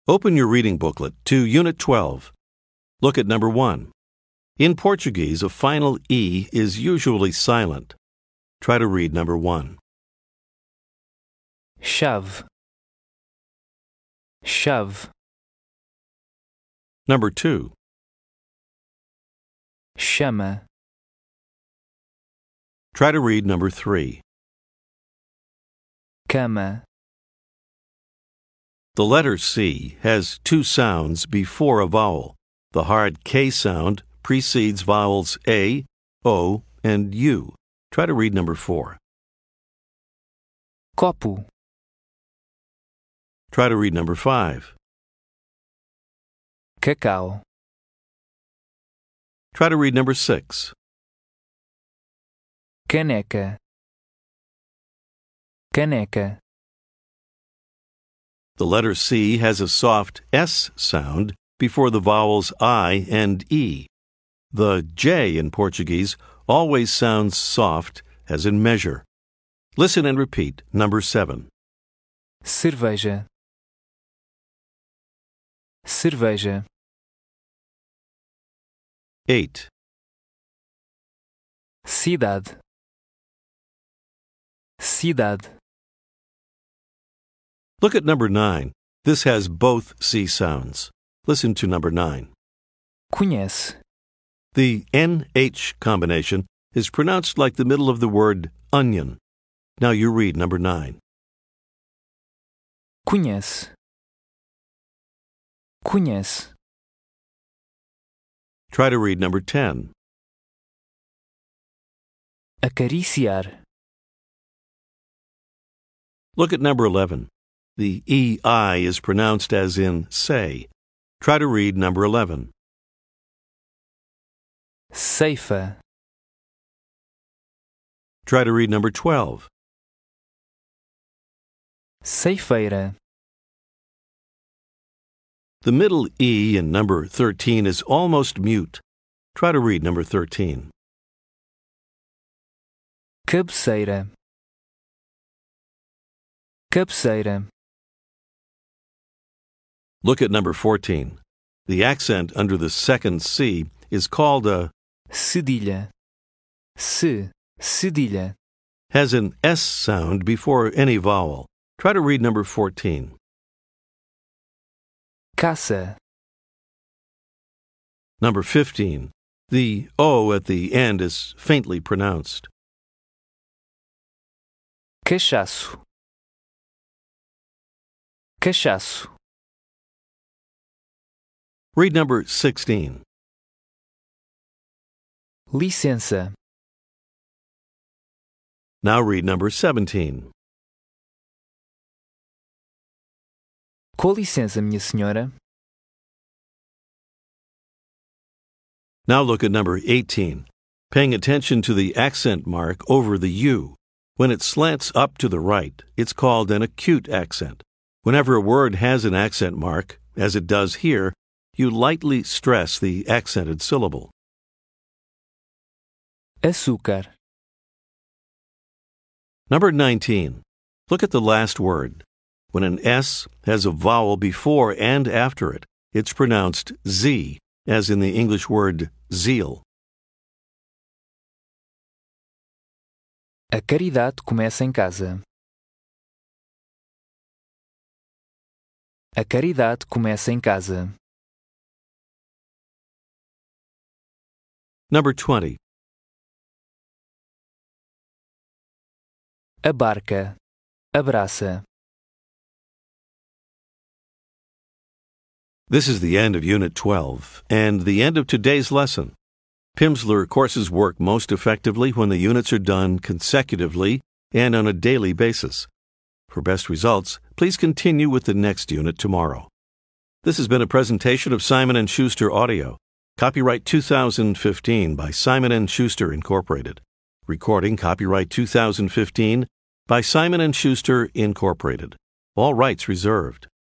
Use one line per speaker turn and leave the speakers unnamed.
Open your reading booklet to Unit 12. Look at number 1. In Portuguese, a final E is usually silent. Try to read number 1.
Chave. Chave.
Number 2.
Chama.
Try to read number 3.
Cama.
The letter C has two sounds before a vowel. The hard K sound precedes vowels A, O, and U. Try to read number 4.
Copo.
Try to read number 5.
Cacau.
Try to read number 6.
Caneca. Caneca.
The letter C has a soft S sound before the vowels I and E. The J in Portuguese always sounds soft, as in measure. Listen and repeat number 7.
Cerveja. Cerveja.
8.
Cidade. Cidade.
Look at number 9. This has both C sounds. Listen to number 9.
Conhece.
The NH combination is pronounced like the middle of the word onion. Now you read number 9.
Conhece. Conhece.
Try to read number 10.
Acariciar.
Look at number 11. The EI is pronounced as in say. Try to read number 11.
Ceifa.
Try to read number 12.
Ceifeira.
The middle E in number 13 is almost mute. Try to read number 13.
Cabeceira. Cabeceira.
Look at number 14. The accent under the second C is called a
Cedilha. Cedilha.
has an S sound before any vowel. Try to read number 14.
Caça.
Number 15. The O at the end is faintly pronounced.
Cachaço. Cachaço.
Read number 16.
Licença.
Now read number 17.
Com licença, minha senhora.
Now look at number 18. Paying attention to the accent mark over the U. When it slants up to the right, it's called an acute accent. Whenever a word has an accent mark, as it does here, you lightly stress the accented syllable.
Açúcar.
Number 19. Look at the last word. When an S has a vowel before and after it, it's pronounced Z, as in the English word zeal.
A caridade começa em casa. A caridade começa em casa.
Number 20.
Abarca. Abraça.
This is the end of Unit 12 and the end of today's lesson. Pimsleur courses work most effectively when the units are done consecutively and on a daily basis. For best results, please continue with the next unit tomorrow. This has been a presentation of Simon & Schuster Audio. Copyright 2015 by Simon & Schuster Incorporated. Recording copyright 2015 by Simon & Schuster Incorporated. All rights reserved.